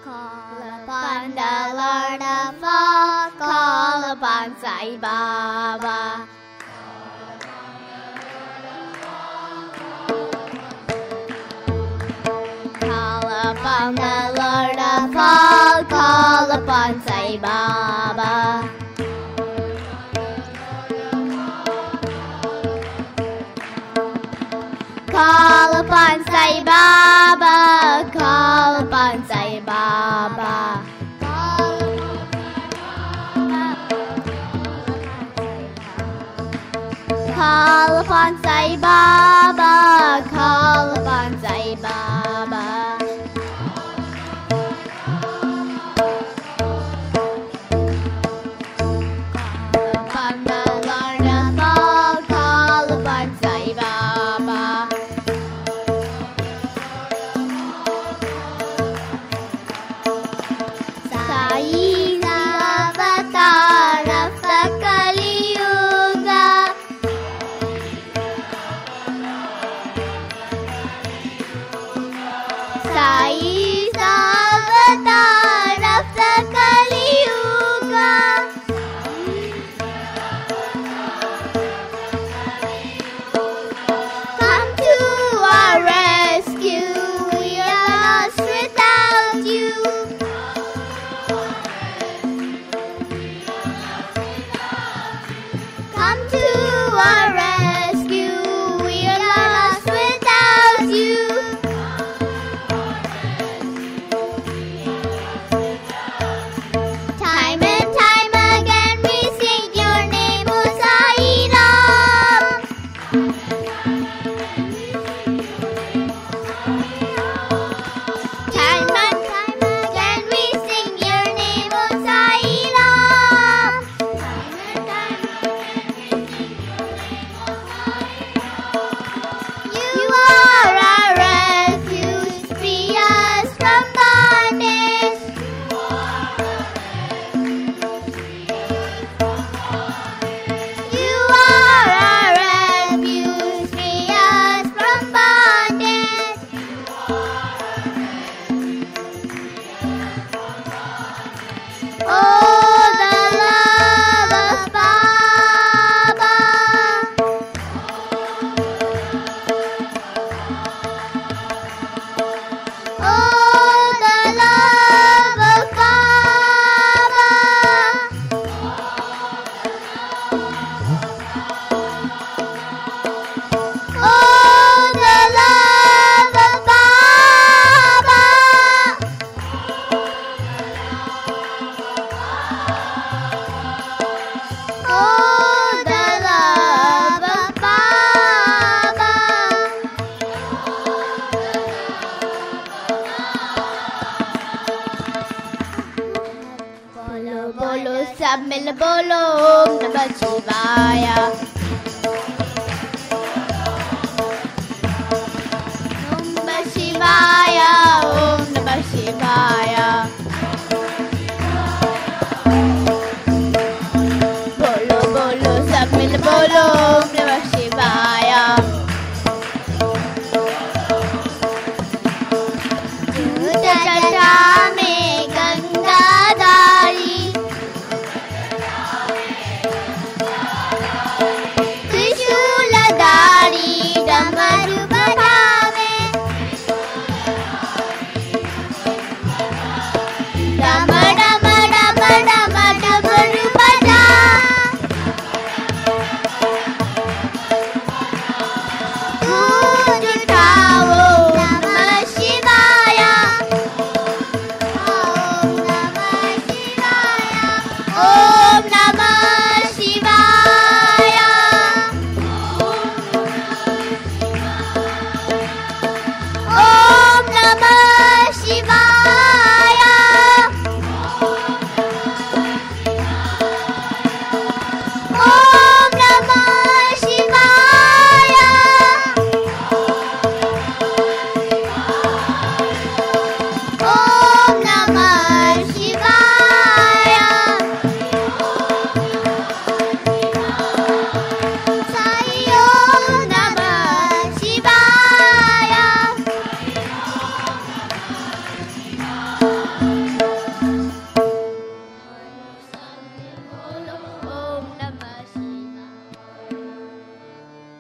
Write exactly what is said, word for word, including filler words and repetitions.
Call upon the Lord of all, call upon Sai Baba. Call upon the Lord of all, call upon Sai Baba. Call upon Sai Baba, call upon Sai Baba. Call upon Sai Baba, call upon Sai Baba. Call upon the Lord of all, call upon Sai Baba. Sai is the avatar of the Kali Yuga. Sai is the avatar of the Kali Yuga. Come to our rescue, we are lost without you. Come to our rescue, we are lost without you. Time and time again we sing your name, O Sai Ram. Time and time again we sing your name, O Sai Ram. Time and time you are our refuge, free us from bondage. You are our refuge, free us from bondage. Oh, the love of Baba. Oh, the love of Baba. Oh, the love of Baba. Oh, the love of Baba. बोलो बोलो सब मिल बोलो ओम नमः शिवाय। ओम नमः शिवाय, ओम नमः शिवाय। बोलो बोलो सब मिल बोलो ओम नमः शिवाय। दूध जटा में गंगाधारी, त्रिशूलधारी डमरू बजावे। डम डम डम डम